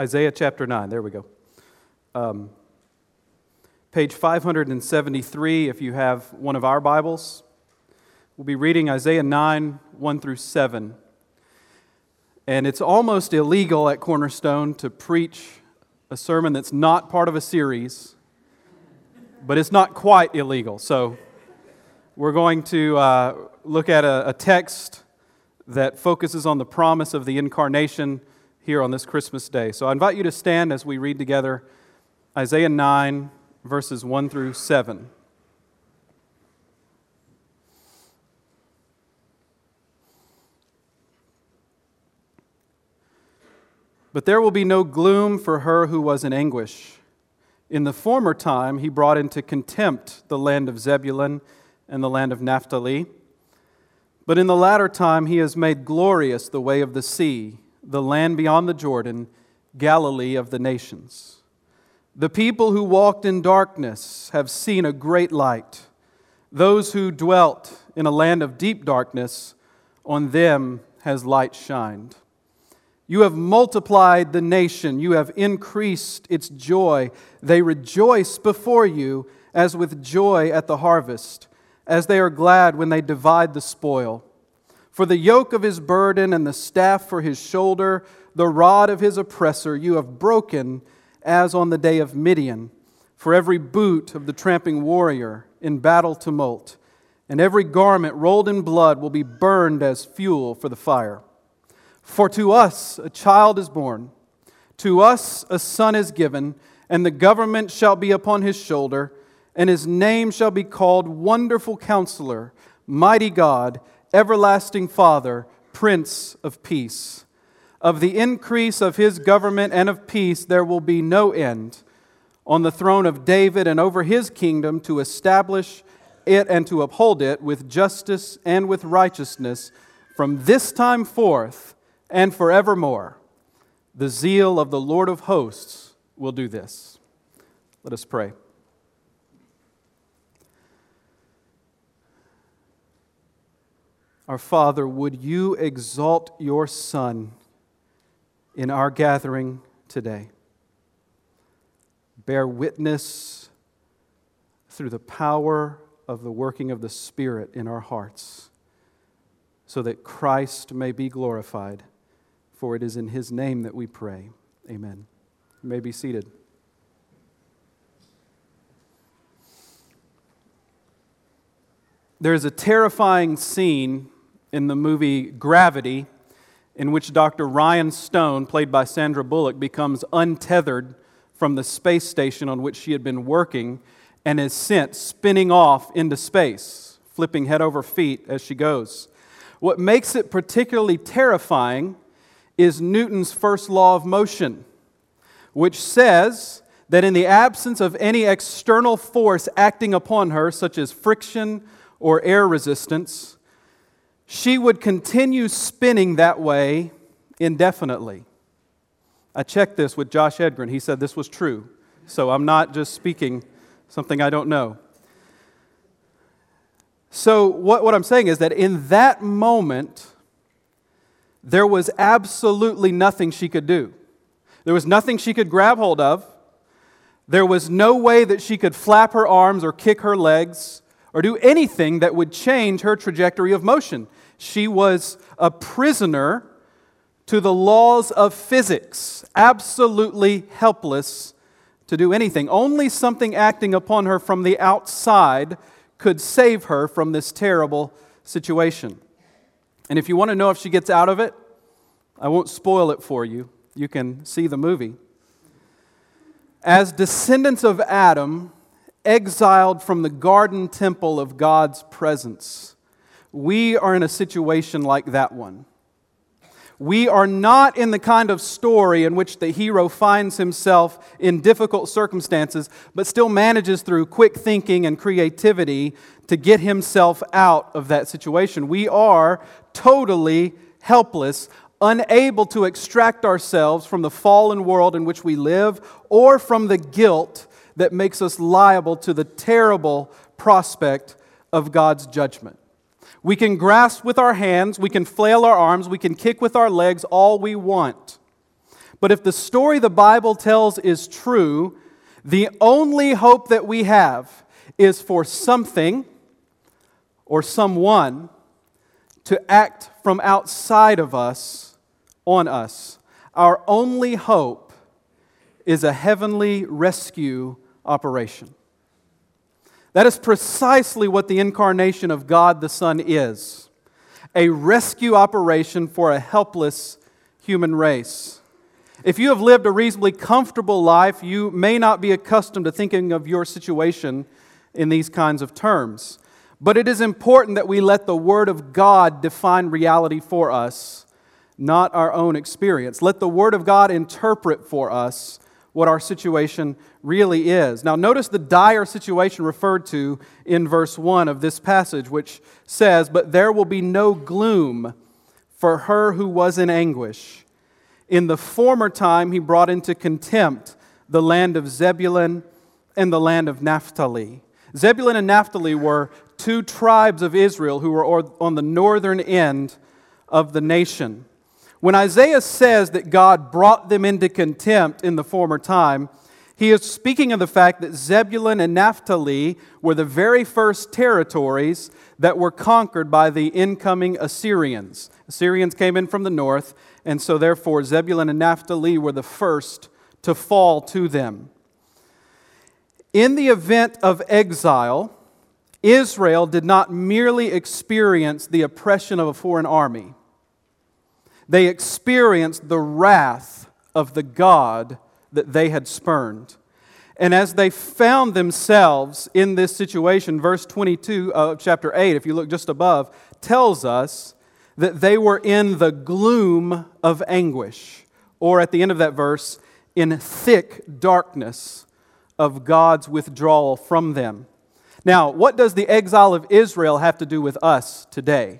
Isaiah chapter 9, there we go. Page 573, if you have one of our Bibles. We'll be reading Isaiah 9, 1 through 7. And it's almost illegal at Cornerstone to preach a sermon that's not part of a series, but it's not quite illegal. So we're going to look at a text that focuses on the promise of the incarnation here on this Christmas day. So I invite you to stand as we read together Isaiah 9, verses 1 through 7. But there will be no gloom for her who was in anguish. In the former time he brought into contempt the land of Zebulun and the land of Naphtali. But in the latter time he has made glorious the way of the sea, the land beyond the Jordan, Galilee of the nations. The people who walked in darkness have seen a great light. Those who dwelt in a land of deep darkness, on them has light shined. You have multiplied the nation. You have increased its joy. They rejoice before you as with joy at the harvest, as they are glad when they divide the spoil. For the yoke of his burden and the staff for his shoulder, the rod of his oppressor, you have broken as on the day of Midian. For every boot of the tramping warrior in battle tumult, and every garment rolled in blood will be burned as fuel for the fire. For to us a child is born, to us a son is given, and the government shall be upon his shoulder, and his name shall be called Wonderful Counselor, Mighty God, Everlasting Father, Prince of Peace. Of the increase of his government and of peace there will be no end, on the throne of David and over his kingdom, to establish it and to uphold it with justice and with righteousness from this time forth and forevermore. The zeal of the Lord of hosts will do this. Let us pray. Our Father, would you exalt your Son in our gathering today? Bear witness through the power of the working of the Spirit in our hearts, so that Christ may be glorified. For it is in His name that we pray. Amen. You may be seated. There is a terrifying scene in the movie Gravity in which Dr. Ryan Stone, played by Sandra Bullock, becomes untethered from the space station on which she had been working and is sent spinning off into space, flipping head over feet as she goes. What makes it particularly terrifying is Newton's first law of motion, which says that in the absence of any external force acting upon her, such as friction or air resistance, she would continue spinning that way indefinitely. I checked this with Josh Edgren. He said this was true. So I'm not just speaking something I don't know. So what I'm saying is that in that moment, there was absolutely nothing she could do. There was nothing she could grab hold of. There was no way that she could flap her arms or kick her legs or do anything that would change her trajectory of motion. She was a prisoner to the laws of physics, absolutely helpless to do anything. Only something acting upon her from the outside could save her from this terrible situation. And if you want to know if she gets out of it, I won't spoil it for you. You can see the movie. As descendants of Adam, exiled from the garden temple of God's presence, we are in a situation like that one. We are not in the kind of story in which the hero finds himself in difficult circumstances, but still manages through quick thinking and creativity to get himself out of that situation. We are totally helpless, unable to extract ourselves from the fallen world in which we live or from the guilt that makes us liable to the terrible prospect of God's judgment. We can grasp with our hands, we can flail our arms, we can kick with our legs all we want. But if the story the Bible tells is true, the only hope that we have is for something or someone to act from outside of us on us. Our only hope is a heavenly rescue operation. That is precisely what the incarnation of God the Son is. A rescue operation for a helpless human race. If you have lived a reasonably comfortable life, you may not be accustomed to thinking of your situation in these kinds of terms. But it is important that we let the Word of God define reality for us, not our own experience. Let the Word of God interpret for us what our situation really is. Now, notice the dire situation referred to in verse 1 of this passage, which says, "But there will be no gloom for her who was in anguish. In the former time he brought into contempt the land of Zebulun and the land of Naphtali." Zebulun and Naphtali were two tribes of Israel who were on the northern end of the nation. When Isaiah says that God brought them into contempt in the former time, he is speaking of the fact that Zebulun and Naphtali were the very first territories that were conquered by the incoming Assyrians. Assyrians came in from the north, and so therefore Zebulun and Naphtali were the first to fall to them. In the event of exile, Israel did not merely experience the oppression of a foreign army. They experienced the wrath of the God that they had spurned. And as they found themselves in this situation, verse 22 of chapter 8, if you look just above, tells us that they were in the gloom of anguish, or at the end of that verse, in thick darkness of God's withdrawal from them. Now, what does the exile of Israel have to do with us today?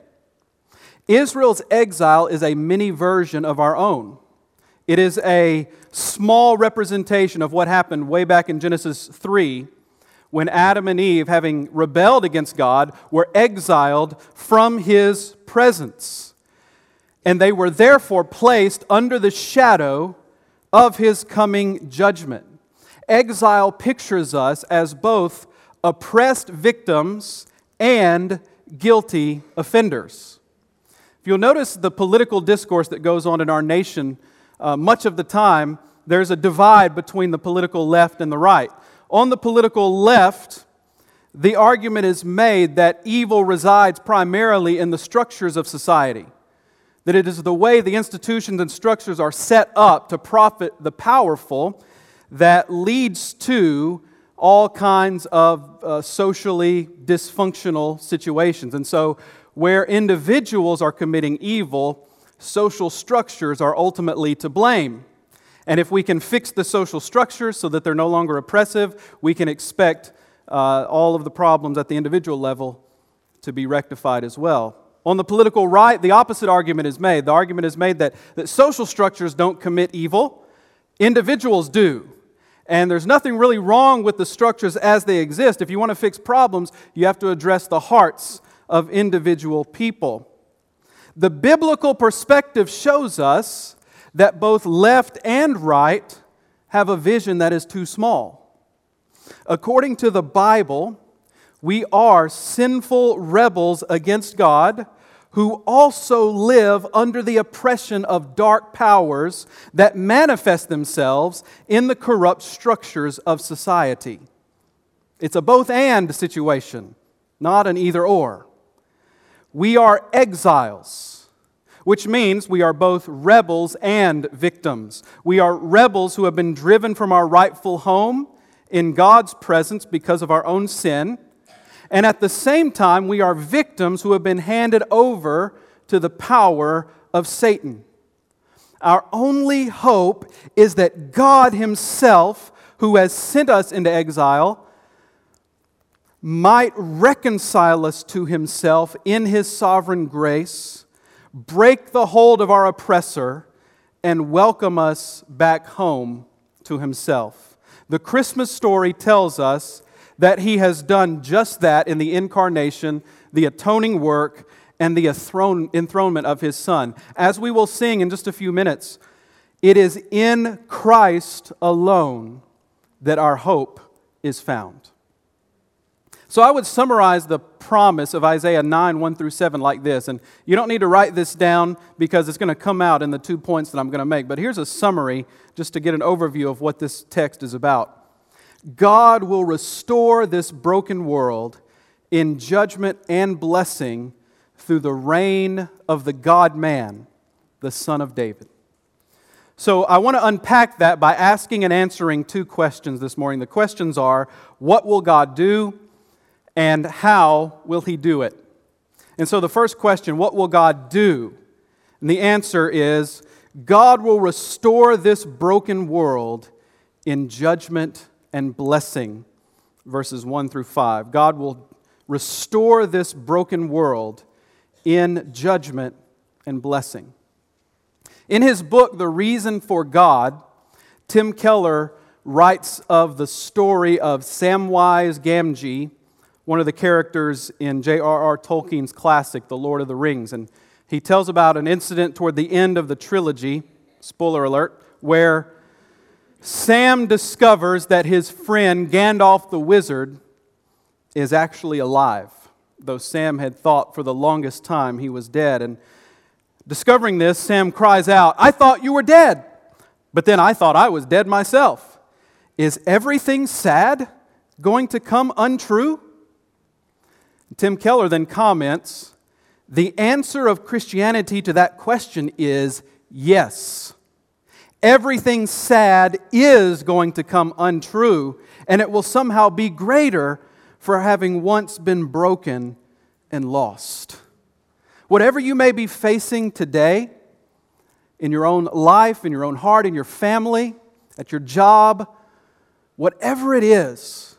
Israel's exile is a mini version of our own. It is a small representation of what happened way back in Genesis 3 when Adam and Eve, having rebelled against God, were exiled from His presence. And they were therefore placed under the shadow of His coming judgment. Exile pictures us as both oppressed victims and guilty offenders. If you'll notice the political discourse that goes on in our nation, much of the time there's a divide between the political left and the right. On the political left, the argument is made that evil resides primarily in the structures of society, that it is the way the institutions and structures are set up to profit the powerful that leads to all kinds of socially dysfunctional situations. And so where individuals are committing evil, social structures are ultimately to blame. And if we can fix the social structures so that they're no longer oppressive, we can expect all of the problems at the individual level to be rectified as well. On the political right, the opposite argument is made. The argument is made that social structures don't commit evil, individuals do. And there's nothing really wrong with the structures as they exist. If you want to fix problems, you have to address the hearts of individual people. The biblical perspective shows us that both left and right have a vision that is too small. According to the Bible, we are sinful rebels against God who also live under the oppression of dark powers that manifest themselves in the corrupt structures of society. It's a both-and situation, not an either-or. We are exiles, which means we are both rebels and victims. We are rebels who have been driven from our rightful home in God's presence because of our own sin. And at the same time, we are victims who have been handed over to the power of Satan. Our only hope is that God Himself, who has sent us into exile, might reconcile us to Himself in His sovereign grace, break the hold of our oppressor, and welcome us back home to Himself. The Christmas story tells us that He has done just that in the incarnation, the atoning work, and the enthronement of His Son. As we will sing in just a few minutes, It is in Christ alone that our hope is found. So I would summarize the promise of Isaiah 9, 1 through 7 like this. And you don't need to write this down because it's going to come out in the 2 points that I'm going to make. But here's a summary just to get an overview of what this text is about. God will restore this broken world in judgment and blessing through the reign of the God-man, the Son of David. So I want to unpack that by asking and answering 2 questions this morning. The questions are, what will God do? And how will He do it? And so the first question, what will God do? And the answer is, God will restore this broken world in judgment and blessing. Verses 1 through 5. God will restore this broken world in judgment and blessing. In his book, The Reason for God, Tim Keller writes of the story of Samwise Gamgee, one of the characters in J.R.R. Tolkien's classic, The Lord of the Rings. And he tells about an incident toward the end of the trilogy, spoiler alert, where Sam discovers that his friend Gandalf the Wizard is actually alive, though Sam had thought for the longest time he was dead. And discovering this, Sam cries out, "I thought you were dead, but then I thought I was dead myself. Is everything sad going to come untrue?" Tim Keller then comments, "The answer of Christianity to that question is yes. Everything sad is going to come untrue, and it will somehow be greater for having once been broken and lost." Whatever you may be facing today, in your own life, in your own heart, in your family, at your job, whatever it is,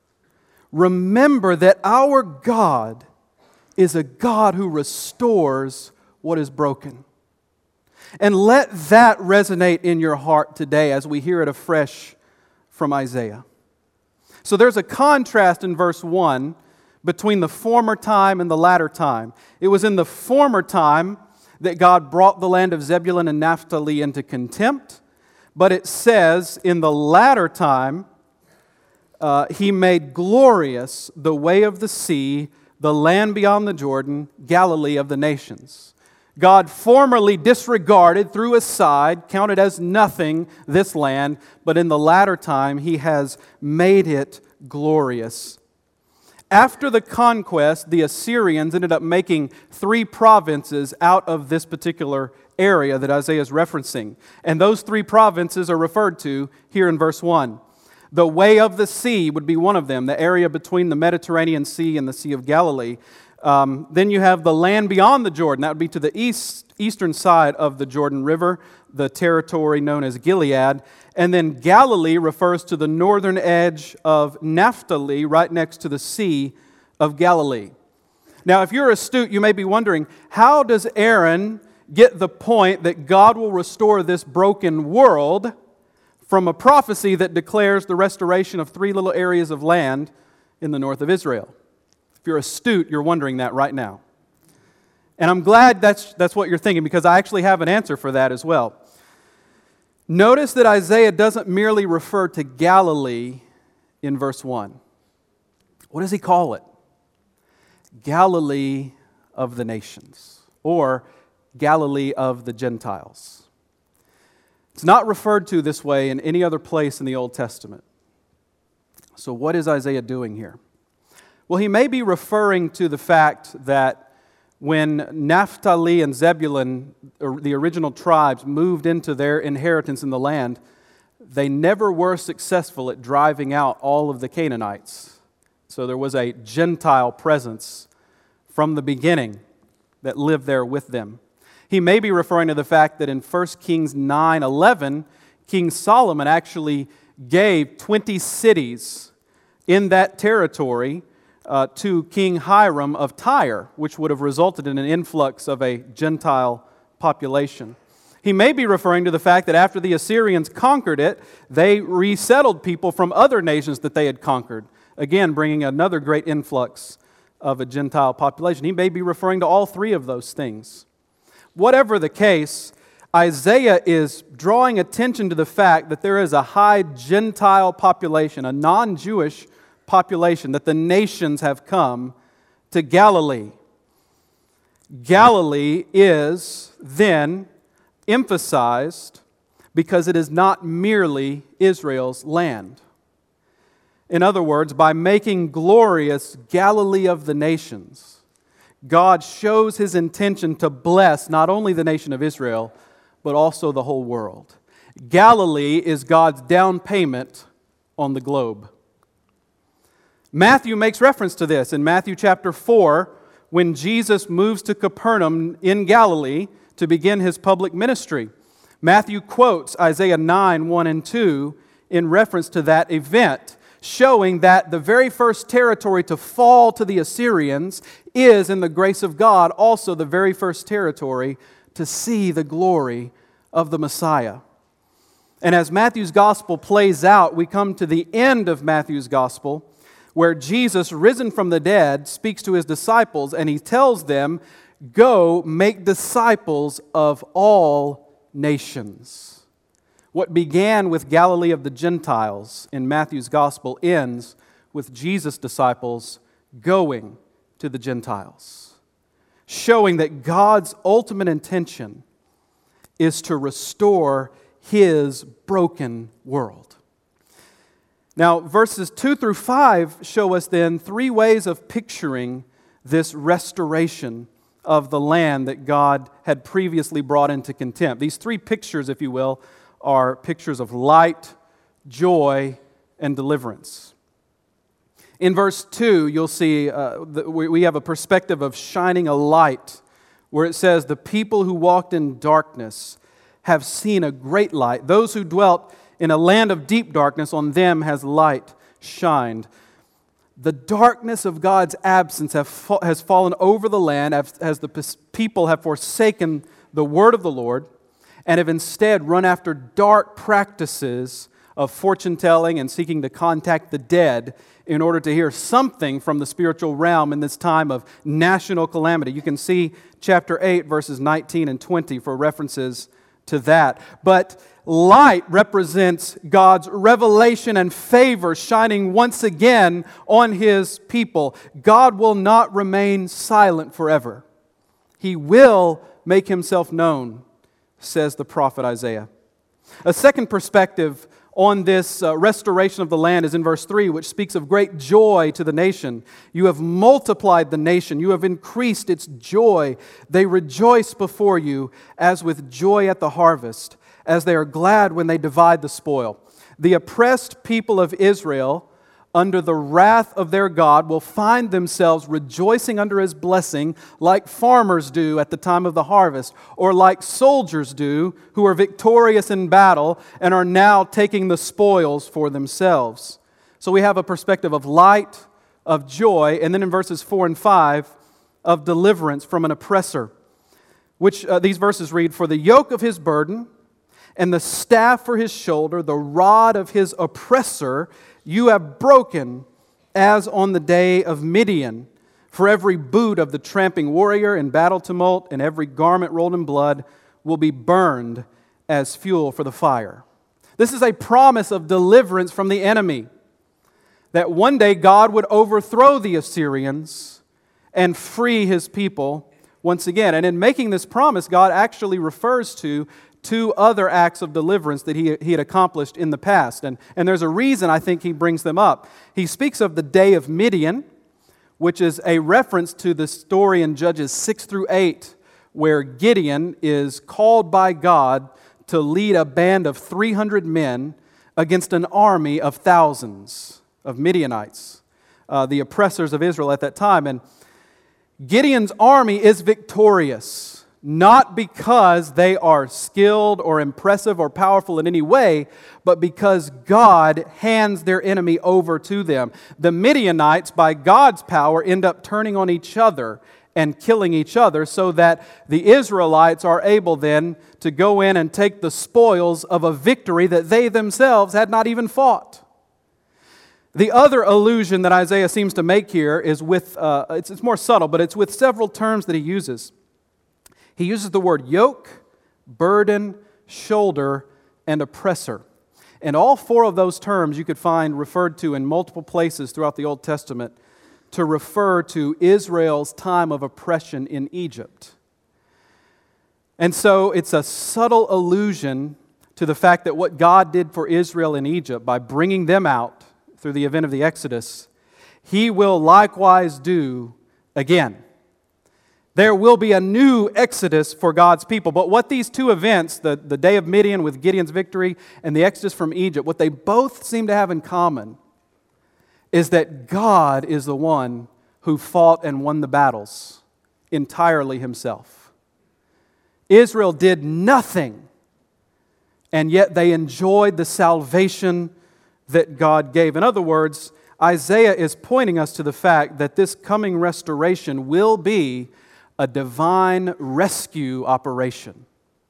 remember that our God is a God who restores what is broken. And let that resonate in your heart today as we hear it afresh from Isaiah. So there's a contrast in verse 1 between the former time and the latter time. It was in the former time that God brought the land of Zebulun and Naphtali into contempt, but it says in the latter time, He made glorious the way of the sea, the land beyond the Jordan, Galilee of the nations. God formerly disregarded, threw aside, counted as nothing this land, but in the latter time He has made it glorious. After the conquest, the Assyrians ended up making 3 provinces out of this particular area that Isaiah is referencing. And those 3 provinces are referred to here in verse 1. The way of the sea would be one of them, the area between the Mediterranean Sea and the Sea of Galilee. Then you have the land beyond the Jordan. That would be to the eastern side of the Jordan River, the territory known as Gilead. And then Galilee refers to the northern edge of Naphtali, right next to the Sea of Galilee. Now, if you're astute, you may be wondering, how does Aaron get the point that God will restore this broken world from a prophecy that declares the restoration of 3 little areas of land in the north of Israel? If you're astute, you're wondering that right now. And I'm glad that's what you're thinking, because I actually have an answer for that as well. Notice that Isaiah doesn't merely refer to Galilee in verse 1. What does he call it? Galilee of the nations, or Galilee of the Gentiles. It's not referred to this way in any other place in the Old Testament. So what is Isaiah doing here? Well, he may be referring to the fact that when Naphtali and Zebulun, the original tribes, moved into their inheritance in the land, they never were successful at driving out all of the Canaanites. So there was a Gentile presence from the beginning that lived there with them. He may be referring to the fact that in 1 Kings 9:11, King Solomon actually gave 20 cities in that territory to King Hiram of Tyre, which would have resulted in an influx of a Gentile population. He may be referring to the fact that after the Assyrians conquered it, they resettled people from other nations that they had conquered, again bringing another great influx of a Gentile population. He may be referring to all 3 of those things. Whatever the case, Isaiah is drawing attention to the fact that there is a high Gentile population, a non-Jewish population, that the nations have come to Galilee. Galilee is then emphasized because it is not merely Israel's land. In other words, by making glorious Galilee of the nations, God shows His intention to bless not only the nation of Israel, but also the whole world. Galilee is God's down payment on the globe. Matthew makes reference to this in Matthew chapter 4, when Jesus moves to Capernaum in Galilee to begin His public ministry. Matthew quotes Isaiah 9, 1 and 2 in reference to that event, showing that the very first territory to fall to the Assyrians is, in the grace of God, also the very first territory to see the glory of the Messiah. And as Matthew's gospel plays out, we come to the end of Matthew's gospel, where Jesus, risen from the dead, speaks to His disciples, and He tells them, "Go make disciples of all nations." What began with Galilee of the Gentiles in Matthew's gospel ends with Jesus' disciples going to the Gentiles, showing that God's ultimate intention is to restore His broken world. Now, verses 2 through 5 show us then three ways of picturing this restoration of the land that God had previously brought into contempt. These three pictures, if you will, are pictures of light, joy, and deliverance. In verse 2, you'll see we have a perspective of shining a light, where it says, "The people who walked in darkness have seen a great light. Those who dwelt in a land of deep darkness, on them has light shined." The darkness of God's absence has fallen over the land as the people have forsaken the word of the Lord and have instead run after dark practices of fortune-telling and seeking to contact the dead in order to hear something from the spiritual realm in this time of national calamity. You can see chapter 8, verses 19 and 20 for references to that. But light represents God's revelation and favor shining once again on His people. God will not remain silent forever. He will make Himself known, says the prophet Isaiah. A second perspective on this restoration of the land is in verse 3, which speaks of great joy to the nation. "You have multiplied the nation. You have increased its joy. They rejoice before you as with joy at the harvest, as they are glad when they divide the spoil." The oppressed people of Israel, under the wrath of their God, will find themselves rejoicing under His blessing like farmers do at the time of the harvest, or like soldiers do who are victorious in battle and are now taking the spoils for themselves. So we have a perspective of light, of joy, and then in verses 4 and 5, of deliverance from an oppressor, which these verses read, "For the yoke of his burden and the staff for his shoulder, the rod of his oppressor, you have broken as on the day of Midian. For every boot of the tramping warrior in battle tumult and every garment rolled in blood will be burned as fuel for the fire." This is a promise of deliverance from the enemy, that one day God would overthrow the Assyrians and free His people once again. And in making this promise, God actually refers to two other acts of deliverance that he had accomplished in the past. And there's a reason I think He brings them up. He speaks of the day of Midian, which is a reference to the story in Judges 6 through 8, where Gideon is called by God to lead a band of 300 men against an army of thousands of Midianites, the oppressors of Israel at that time. And Gideon's army is victorious, not because they are skilled or impressive or powerful in any way, but because God hands their enemy over to them. The Midianites, by God's power, end up turning on each other and killing each other, so that the Israelites are able then to go in and take the spoils of a victory that they themselves had not even fought. The other allusion that Isaiah seems to make here is with, it's more subtle, but it's with several terms that he uses. He uses the word yoke, burden, shoulder, and oppressor. And all four of those terms you could find referred to in multiple places throughout the Old Testament to refer to Israel's time of oppression in Egypt. And so it's a subtle allusion to the fact that what God did for Israel in Egypt by bringing them out through the event of the Exodus, He will likewise do again. There will be a new Exodus for God's people. But what these two events, the day of Midian with Gideon's victory and the Exodus from Egypt, what they both seem to have in common is that God is the one who fought and won the battles entirely Himself. Israel did nothing, and yet they enjoyed the salvation that God gave. In other words, Isaiah is pointing us to the fact that this coming restoration will be a divine rescue operation.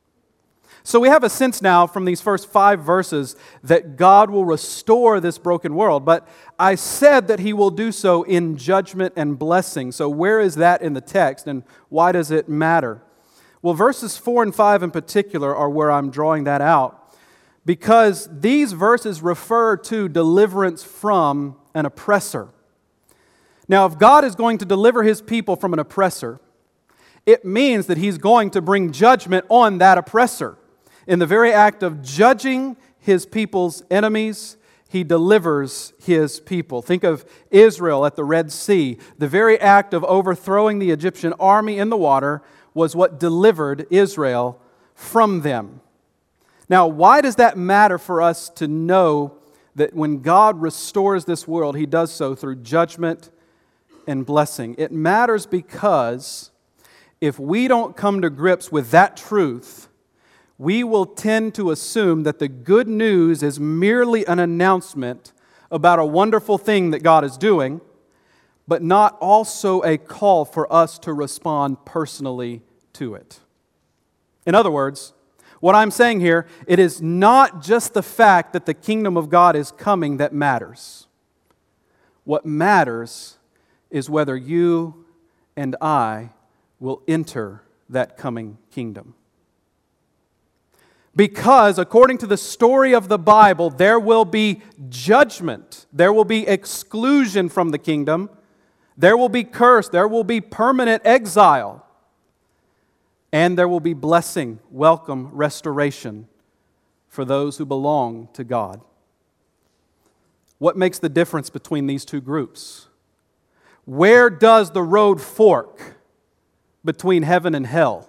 So we have a sense now from these first 5 verses that God will restore this broken world. But I said that He will do so in judgment and blessing. So where is that in the text, and why does it matter? Well, verses 4 and 5 in particular are where I'm drawing that out, because these verses refer to deliverance from an oppressor. Now, if God is going to deliver His people from an oppressor, it means that He's going to bring judgment on that oppressor. In the very act of judging His people's enemies, He delivers His people. Think of Israel at the Red Sea. The very act of overthrowing the Egyptian army in the water was what delivered Israel from them. Now, why does that matter for us to know that when God restores this world, He does so through judgment and blessing? It matters because if we don't come to grips with that truth, we will tend to assume that the good news is merely an announcement about a wonderful thing that God is doing, but not also a call for us to respond personally to it. In other words, what I'm saying here, it is not just the fact that the kingdom of God is coming that matters. What matters is whether you and I will enter that coming kingdom. Because according to the story of the Bible, there will be judgment, there will be exclusion from the kingdom, there will be curse, there will be permanent exile, and there will be blessing, welcome, restoration for those who belong to God. What makes the difference between these two groups? Where does the road fork between heaven and hell?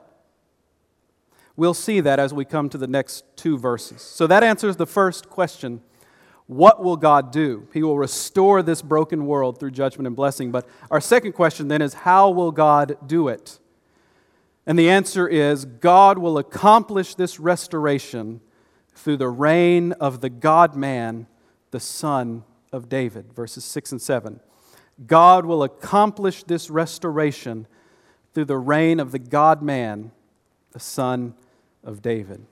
We'll see that as we come to the next 2 verses. So that answers the first question. What will God do? He will restore this broken world through judgment and blessing. But our second question then is, how will God do it? And the answer is, God will accomplish this restoration through the reign of the God-man, the Son of David. Verses 6 and 7. God will accomplish this restoration through the reign of the God-man, the Son of David.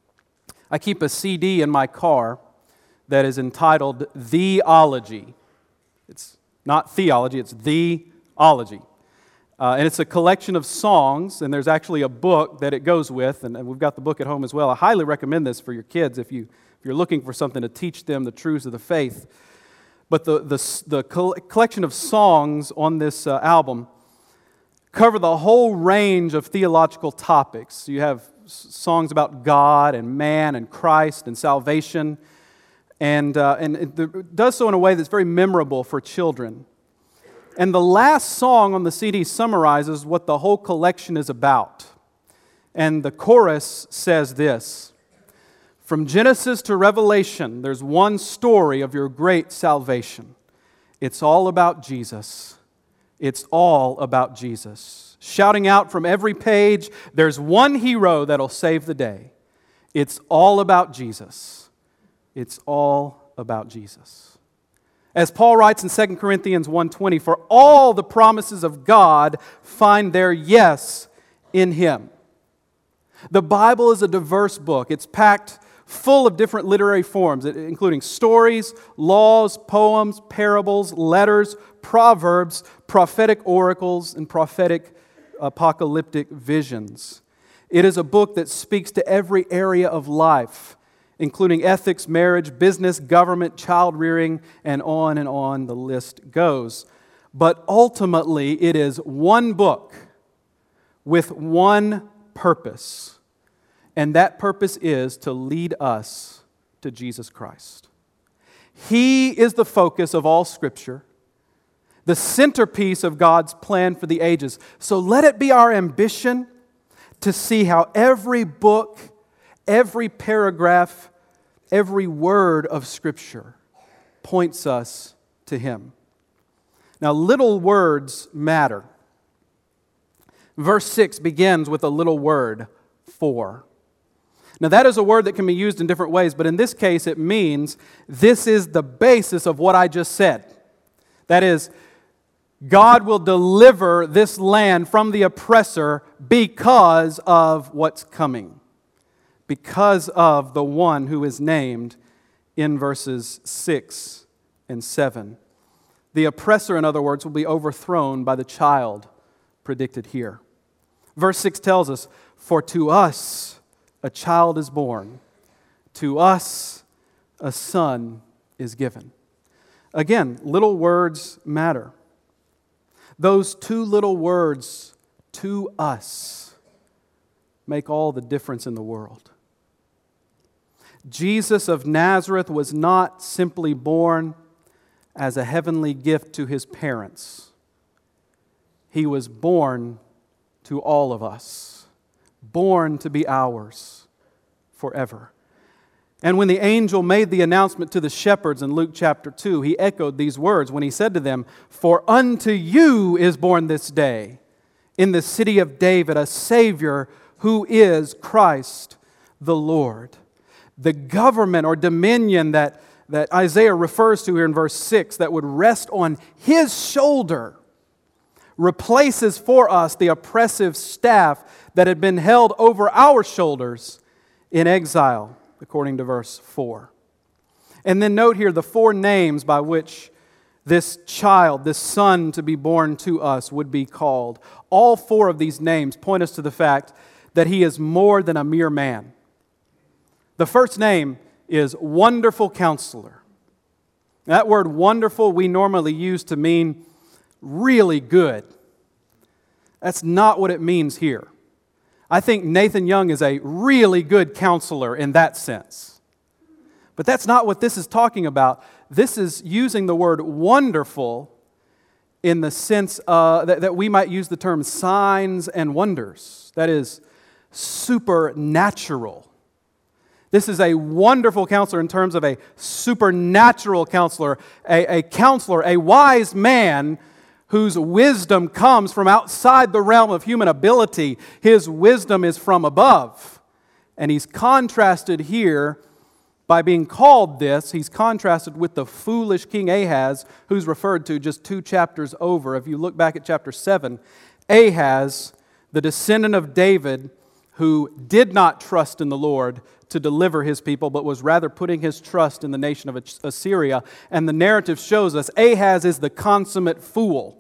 I keep a CD in my car that is entitled Theology. It's not theology, it's Theology. And it's a collection of songs, and there's actually a book that it goes with, and we've got the book at home as well. I highly recommend this for your kids if you're looking for something to teach them the truths of the faith. But the collection of songs on this album cover the whole range of theological topics. You have songs about God and man and Christ and salvation, and it does so in a way that's very memorable for children. And the last song on the CD summarizes what the whole collection is about. And the chorus says this: "From Genesis to Revelation, there's one story of your great salvation. It's all about Jesus. It's all about Jesus. Shouting out from every page, there's one hero that'll save the day. It's all about Jesus. It's all about Jesus." As Paul writes in 2 Corinthians 1:20, "For all the promises of God find their yes in Him." The Bible is a diverse book. It's packed full of different literary forms, including stories, laws, poems, parables, letters, proverbs, prophetic oracles, and prophetic apocalyptic visions. It is a book that speaks to every area of life, including ethics, marriage, business, government, child rearing, and on the list goes. But ultimately, it is one book with one purpose, and that purpose is to lead us to Jesus Christ. He is the focus of all Scripture, the centerpiece of God's plan for the ages. So let it be our ambition to see how every book, every paragraph, every word of Scripture points us to Him. Now, little words matter. Verse 6 begins with a little word, for. Now, that is a word that can be used in different ways, but in this case, it means this is the basis of what I just said. That is, God will deliver this land from the oppressor because of what's coming, because of the one who is named in verses 6 and 7. The oppressor, in other words, will be overthrown by the child predicted here. Verse 6 tells us, "For to us a child is born, to us a son is given." Again, little words matter. Those two little words, "to us," make all the difference in the world. Jesus of Nazareth was not simply born as a heavenly gift to His parents. He was born to all of us, born to be ours forever. And when the angel made the announcement to the shepherds in Luke chapter 2, he echoed these words when he said to them, "For unto you is born this day in the city of David a Savior who is Christ the Lord." The government or dominion that Isaiah refers to here in verse 6 that would rest on His shoulder replaces for us the oppressive staff that had been held over our shoulders in exile, according to verse 4. And then note here the four names by which this child, this son to be born to us, would be called. All four of these names point us to the fact that He is more than a mere man. The first name is Wonderful Counselor. That word wonderful we normally use to mean really good. That's not what it means here. I think Nathan Young is a really good counselor in that sense. But that's not what this is talking about. This is using the word wonderful in the sense that we might use the term signs and wonders. That is supernatural. This is a wonderful counselor in terms of a supernatural counselor, a counselor, a wise man whose wisdom comes from outside the realm of human ability. His wisdom is from above. And He's contrasted here by being called this. He's contrasted with the foolish King Ahaz, who's referred to just 2 chapters over. If you look back at chapter 7, Ahaz, the descendant of David, who did not trust in the Lord to deliver his people, but was rather putting his trust in the nation of Assyria. And the narrative shows us Ahaz is the consummate fool.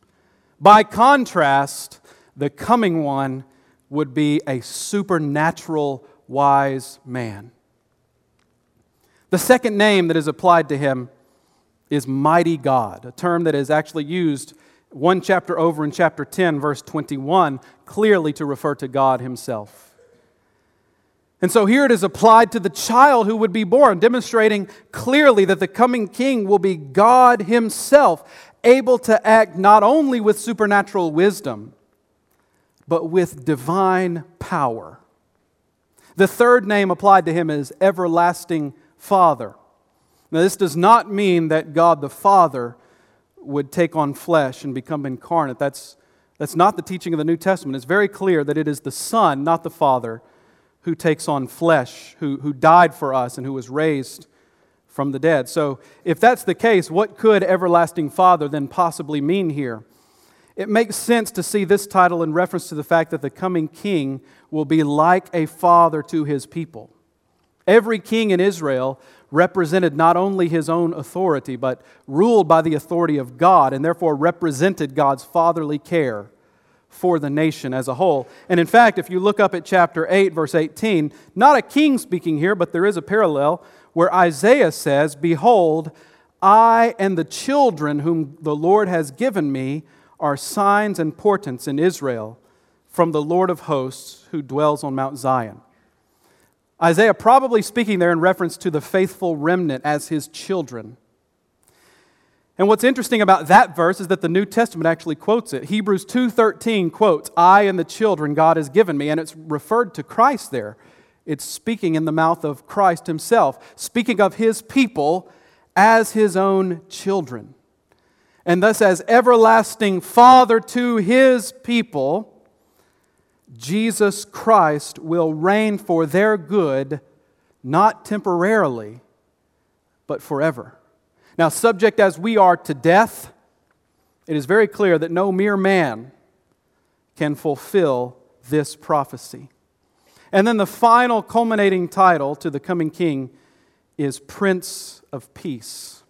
By contrast, the coming one would be a supernatural wise man. The second name that is applied to Him is Mighty God, a term that is actually used 1 chapter over in chapter 10, verse 21, clearly to refer to God Himself. And so here it is applied to the child who would be born, demonstrating clearly that the coming king will be God Himself, able to act not only with supernatural wisdom, but with divine power. The third name applied to Him is Everlasting Father. Now, this does not mean that God the Father would take on flesh and become incarnate. That's not the teaching of the New Testament. It's very clear that it is the Son, not the Father, who takes on flesh, who died for us and who was raised from the dead. So if that's the case, what could Everlasting Father then possibly mean here? It makes sense to see this title in reference to the fact that the coming king will be like a father to his people. Every king in Israel represented not only his own authority, but ruled by the authority of God, and therefore represented God's fatherly care for the nation as a whole. And in fact, if you look up at chapter 8, verse 18, not a king speaking here, but there is a parallel where Isaiah says, "Behold, I and the children whom the Lord has given me are signs and portents in Israel from the Lord of hosts who dwells on Mount Zion." Isaiah probably speaking there in reference to the faithful remnant as his children. And what's interesting about that verse is that the New Testament actually quotes it. Hebrews 2:13 quotes, "I and the children God has given me," and it's referred to Christ there. It's speaking in the mouth of Christ himself, speaking of his people as his own children. And thus, as everlasting Father to his people, Jesus Christ will reign for their good, not temporarily, but forever. Now, subject as we are to death, it is very clear that no mere man can fulfill this prophecy. And then the final culminating title to the coming king is Prince of Peace.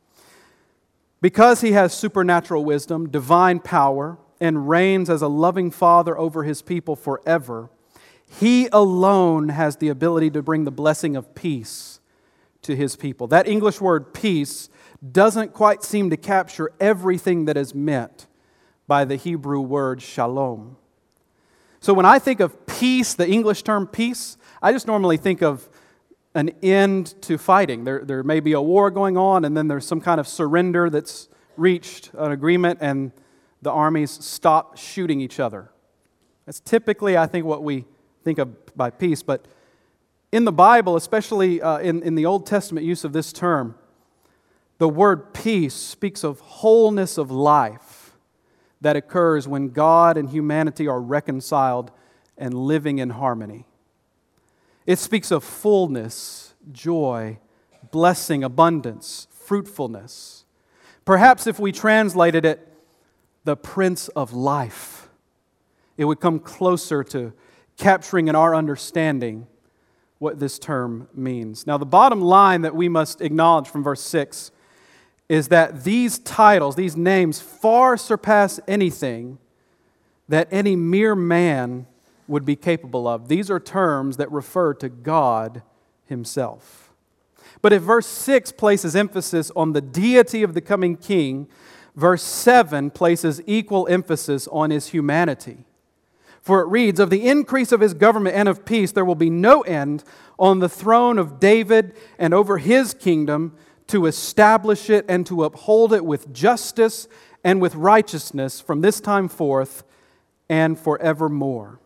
Because he has supernatural wisdom, divine power, and reigns as a loving father over his people forever, he alone has the ability to bring the blessing of peace to his people. That English word peace doesn't quite seem to capture everything that is meant by the Hebrew word shalom. So when I think of peace, the English term peace, I just normally think of an end to fighting. There may be a war going on, and then there's some kind of surrender that's reached, an agreement, and the armies stop shooting each other. That's typically, I think, what we think of by peace. But in the Bible, especially in the Old Testament use of this term, the word peace speaks of wholeness of life that occurs when God and humanity are reconciled and living in harmony. It speaks of fullness, joy, blessing, abundance, fruitfulness. Perhaps if we translated it, the Prince of Life, it would come closer to capturing in our understanding what this term means. Now, the bottom line that we must acknowledge from verse 6 is that these titles, these names, far surpass anything that any mere man would be capable of. These are terms that refer to God himself. But if verse 6 places emphasis on the deity of the coming king, verse 7 places equal emphasis on his humanity. For it reads, "Of the increase of his government and of peace there will be no end on the throne of David and over his kingdom, to establish it and to uphold it with justice and with righteousness from this time forth and forevermore."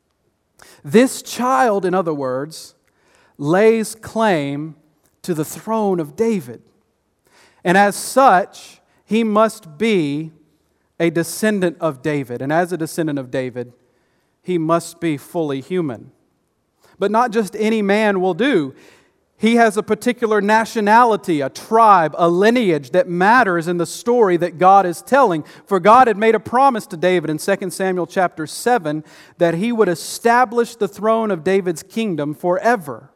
This child, in other words, lays claim to the throne of David. And as such, he must be a descendant of David. And as a descendant of David, he must be fully human. But not just any man will do. He has a particular nationality, a tribe, a lineage that matters in the story that God is telling. For God had made a promise to David in 2 Samuel chapter 7 that he would establish the throne of David's kingdom forever.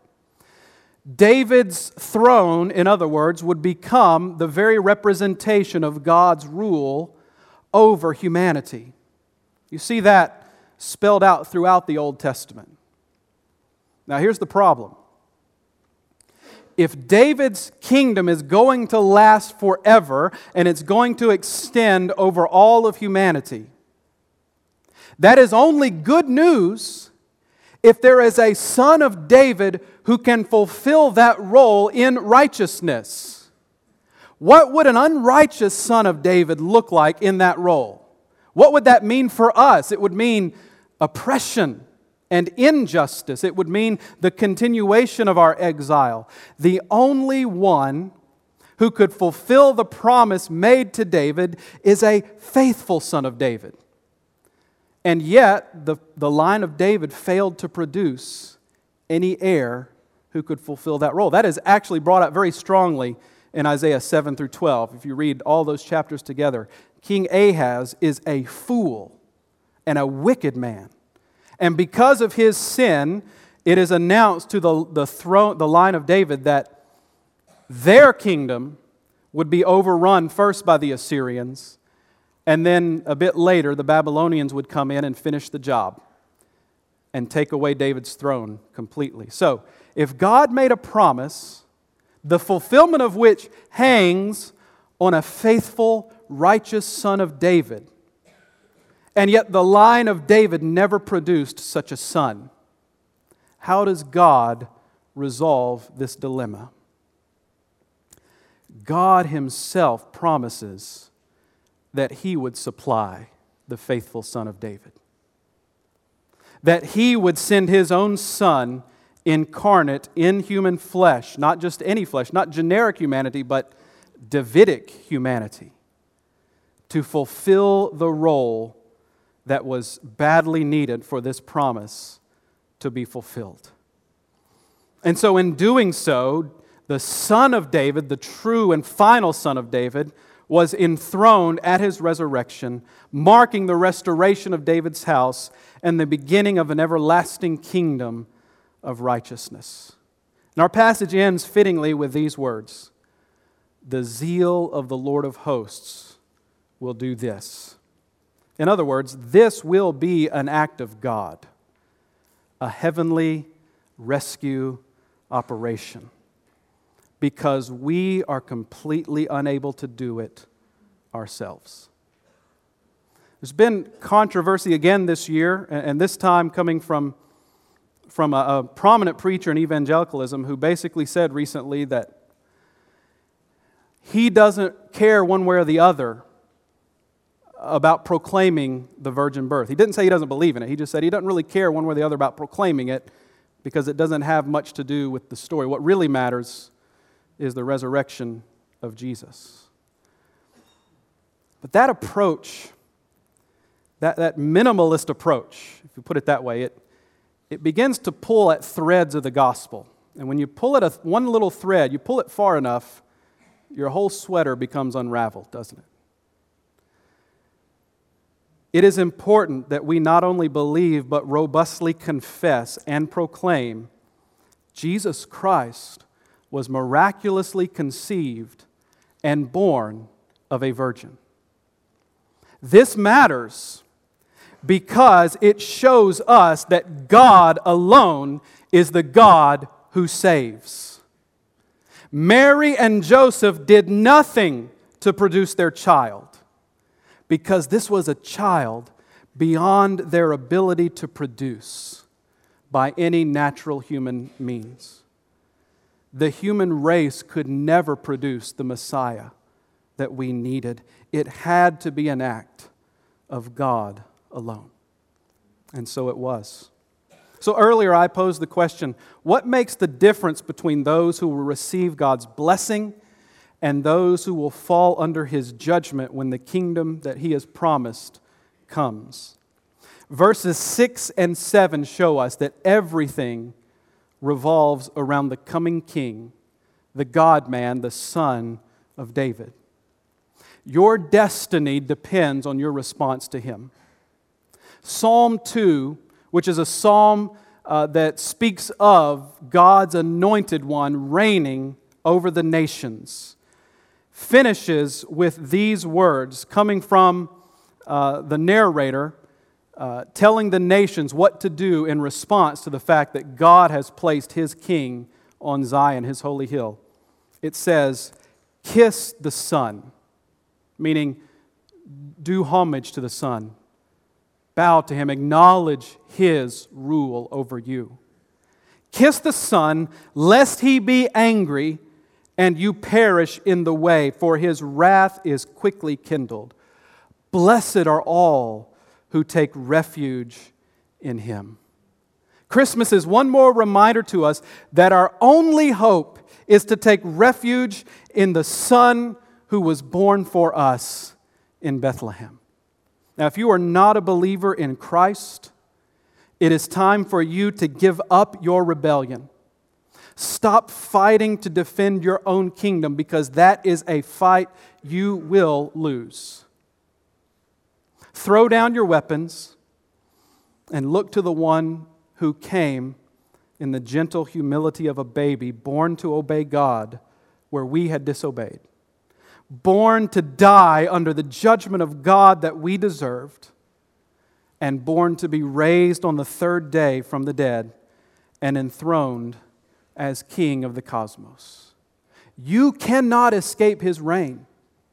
David's throne, in other words, would become the very representation of God's rule over humanity. You see that spelled out throughout the Old Testament. Now here's the problem. If David's kingdom is going to last forever and it's going to extend over all of humanity, that is only good news if there is a son of David who can fulfill that role in righteousness. What would an unrighteous son of David look like in that role? What would that mean for us? It would mean oppression and injustice. It would mean the continuation of our exile. The only one who could fulfill the promise made to David is a faithful son of David. And yet, the line of David failed to produce any heir who could fulfill that role. That is actually brought out very strongly in Isaiah 7 through 12. If you read all those chapters together, King Ahaz is a fool and a wicked man. And because of his sin, it is announced to the line of David that their kingdom would be overrun first by the Assyrians And then a bit later, the Babylonians would come in and finish the job and take away David's throne completely. So, if God made a promise, the fulfillment of which hangs on a faithful, righteous son of David, and yet the line of David never produced such a son, how does God resolve this dilemma? God Himself promises that He would supply the faithful son of David. That He would send His own Son incarnate in human flesh, not just any flesh, not generic humanity, but Davidic humanity, to fulfill the role that was badly needed for this promise to be fulfilled. And so in doing so, the Son of David, the true and final Son of David, was enthroned at His resurrection, marking the restoration of David's house and the beginning of an everlasting kingdom of righteousness. And our passage ends fittingly with these words: "The zeal of the Lord of hosts will do this." In other words, this will be an act of God, a heavenly rescue operation, because we are completely unable to do it ourselves. There's been controversy again this year, and this time coming from a prominent preacher in evangelicalism who basically said recently that he doesn't care one way or the other about proclaiming the virgin birth. He didn't say he doesn't believe in it. He just said he doesn't really care one way or the other about proclaiming it because it doesn't have much to do with the story. What really matters is the resurrection of Jesus. But that approach, that minimalist approach, if you put it that way, it begins to pull at threads of the gospel. And when you pull at one little thread, you pull it far enough, your whole sweater becomes unraveled, doesn't it? It is important that we not only believe, but robustly confess and proclaim Jesus Christ was miraculously conceived and born of a virgin. This matters because it shows us that God alone is the God who saves. Mary and Joseph did nothing to produce their child, because this was a child beyond their ability to produce by any natural human means. The human race could never produce the Messiah that we needed. It had to be an act of God alone. And so it was. So earlier I posed the question, what makes the difference between those who will receive God's blessing and those who will fall under His judgment when the kingdom that He has promised comes? Verses 6 and 7 show us that everything revolves around the coming King, the God-man, the Son of David. Your destiny depends on your response to Him. Psalm 2, which is a psalm that speaks of God's anointed one reigning over the nations, finishes with these words coming from the narrator telling the nations what to do in response to the fact that God has placed His King on Zion, His holy hill. It says, "Kiss the Son," meaning do homage to the Son. Bow to Him, acknowledge His rule over you. "Kiss the Son, lest He be angry and you perish in the way, for His wrath is quickly kindled. Blessed are all who take refuge in Him." Christmas is one more reminder to us that our only hope is to take refuge in the Son who was born for us in Bethlehem. Now, if you are not a believer in Christ, it is time for you to give up your rebellion. Stop fighting to defend your own kingdom, because that is a fight you will lose. Throw down your weapons and look to the one who came in the gentle humility of a baby born to obey God where we had disobeyed. born to die under the judgment of God that we deserved, and born to be raised on the third day from the dead and enthroned as King of the cosmos. You cannot escape His reign.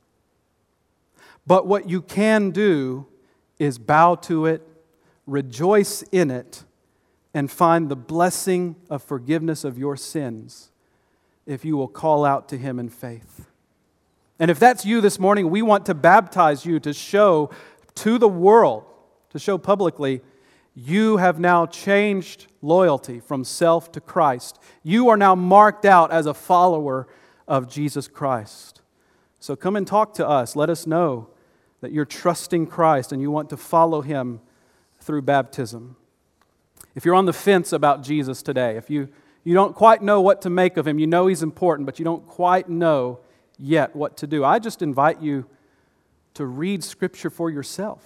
But what you can do is bow to it, rejoice in it, and find the blessing of forgiveness of your sins if you will call out to Him in faith. And if that's you this morning, we want to baptize you to show to the world, to show publicly, you have now changed loyalty from self to Christ. You are now marked out as a follower of Jesus Christ. So come and talk to us. Let us know that you're trusting Christ and you want to follow Him through baptism. If you're on the fence about Jesus today, if you don't quite know what to make of Him, you know He's important, but you don't quite know yet what to do, I just invite you to read Scripture for yourself.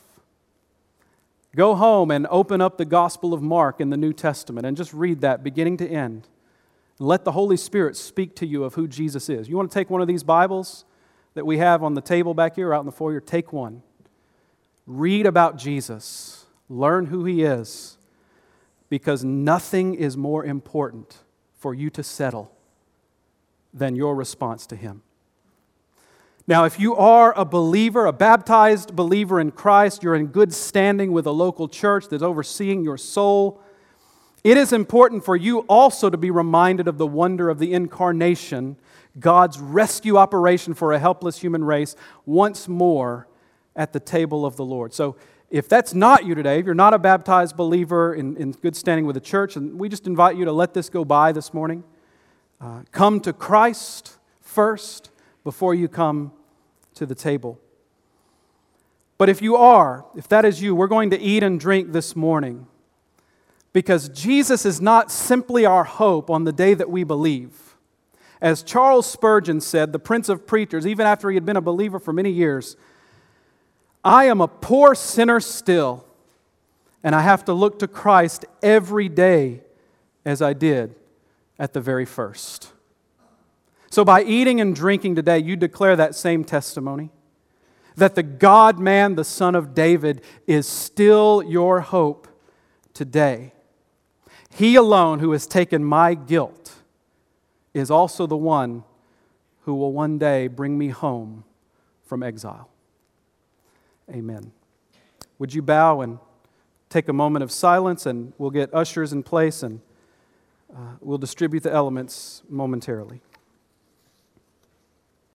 Go home and open up the Gospel of Mark in the New Testament and just read that beginning to end. Let the Holy Spirit speak to you of who Jesus is. You want to take one of these Bibles that we have on the table back here or out in the foyer? Take one. Read about Jesus. Learn who He is. Because nothing is more important for you to settle than your response to Him. Now, if you are a believer, a baptized believer in Christ, you're in good standing with a local church that's overseeing your soul, it is important for you also to be reminded of the wonder of the incarnation, God's rescue operation for a helpless human race, once more at the table of the Lord. So, if that's not you today, if you're not a baptized believer in good standing with the church, and we just invite you to let this go by this morning. Come to Christ first before you come to the table. But if that is you, we're going to eat and drink this morning because Jesus is not simply our hope on the day that we believe. As Charles Spurgeon said, the Prince of Preachers, even after he had been a believer for many years, I am a poor sinner still, and I have to look to Christ every day as I did at the very first. So by eating and drinking today, you declare that same testimony, that the God-man, the Son of David, is still your hope today. He alone who has taken my guilt is also the one who will one day bring me home from exile. Amen. Would you bow and take a moment of silence, and we'll get ushers in place and we'll distribute the elements momentarily.